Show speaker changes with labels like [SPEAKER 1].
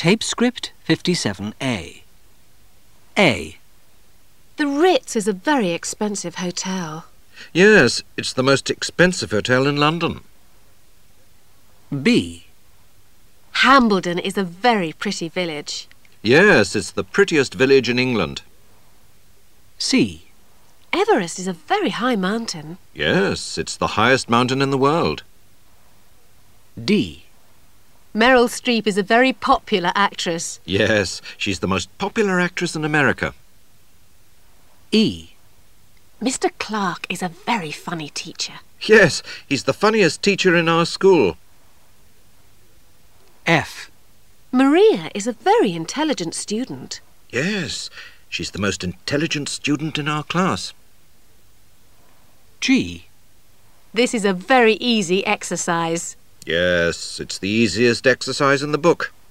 [SPEAKER 1] Tape script 57A. A.
[SPEAKER 2] The Ritz is a very expensive hotel.
[SPEAKER 3] Yes, it's the most expensive hotel in London.
[SPEAKER 1] B.
[SPEAKER 2] Hambledon is a very pretty village.
[SPEAKER 3] Yes, it's the prettiest village in England.
[SPEAKER 1] C.
[SPEAKER 2] Everest is a very high mountain.
[SPEAKER 3] Yes, it's the highest mountain in the world.
[SPEAKER 1] D.
[SPEAKER 2] Meryl Streep is a very popular actress.
[SPEAKER 3] Yes, she's the most popular actress in America.
[SPEAKER 1] E.
[SPEAKER 2] Mr. Clark is a very funny teacher.
[SPEAKER 3] Yes, he's the funniest teacher in our school.
[SPEAKER 1] F.
[SPEAKER 2] Maria is a very intelligent student.
[SPEAKER 3] Yes, she's the most intelligent student in our class.
[SPEAKER 1] G.
[SPEAKER 2] This is a very easy exercise.
[SPEAKER 3] Yes, it's the easiest exercise in the book.